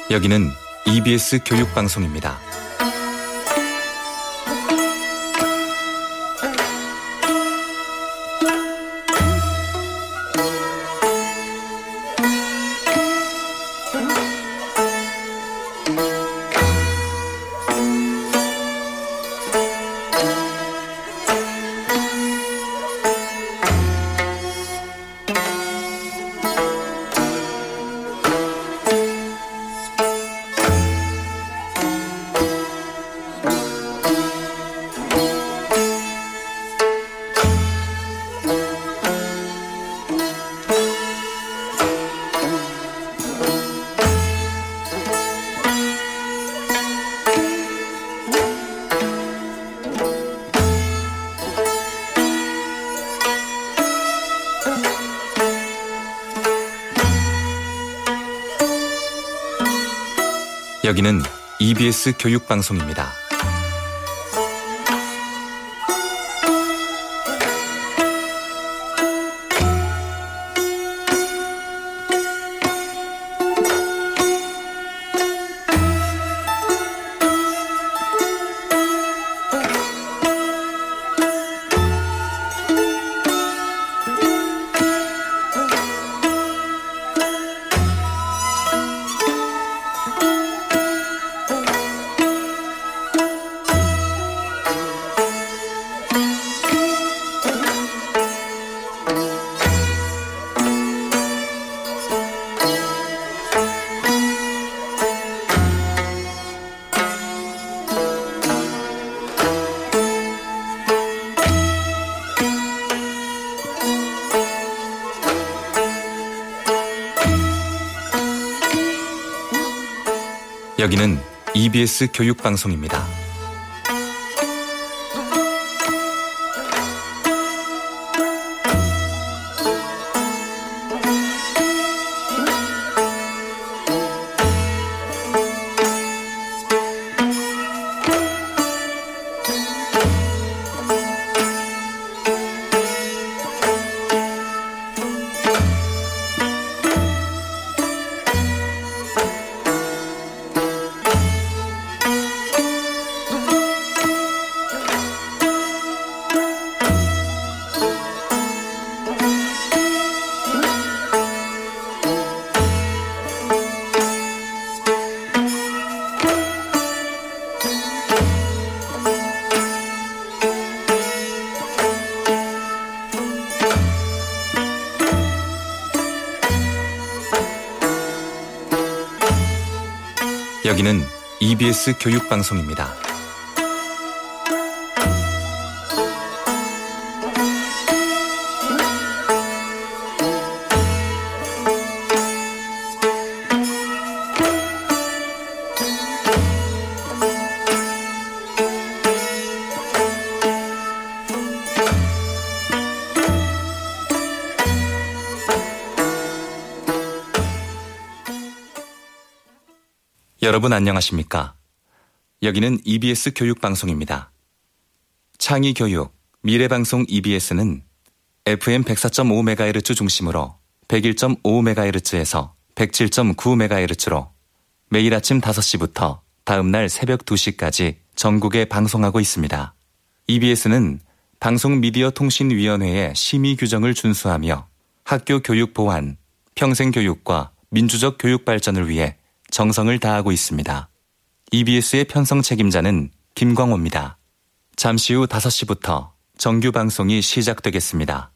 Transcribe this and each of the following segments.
여기는 EBS 교육방송입니다. 여기는 EBS 교육방송입니다. 여기는 EBS 교육방송입니다. 여기는 EBS 교육방송입니다. 여러분 안녕하십니까? 여기는 EBS 교육방송입니다. 창의교육, 미래방송 EBS는 FM 104.5MHz 중심으로 101.5MHz에서 107.9MHz로 매일 아침 5시부터 다음날 새벽 2시까지 전국에 방송하고 있습니다. EBS는 방송미디어통신위원회의 심의 규정을 준수하며 학교 교육 보완, 평생교육과 민주적 교육 발전을 위해 정성을 다하고 있습니다. EBS의 편성 책임자는 김광호입니다. 잠시 후 5시부터 정규 방송이 시작되겠습니다.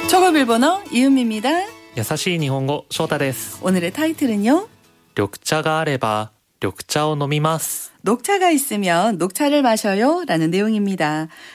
초급 일본어 이은미입니다. 優しい日本語翔太です。 오늘의 타이틀은요. 緑茶があれば緑茶を飲みます。 녹차가 있으면 녹차를 마셔요 라는 내용입니다.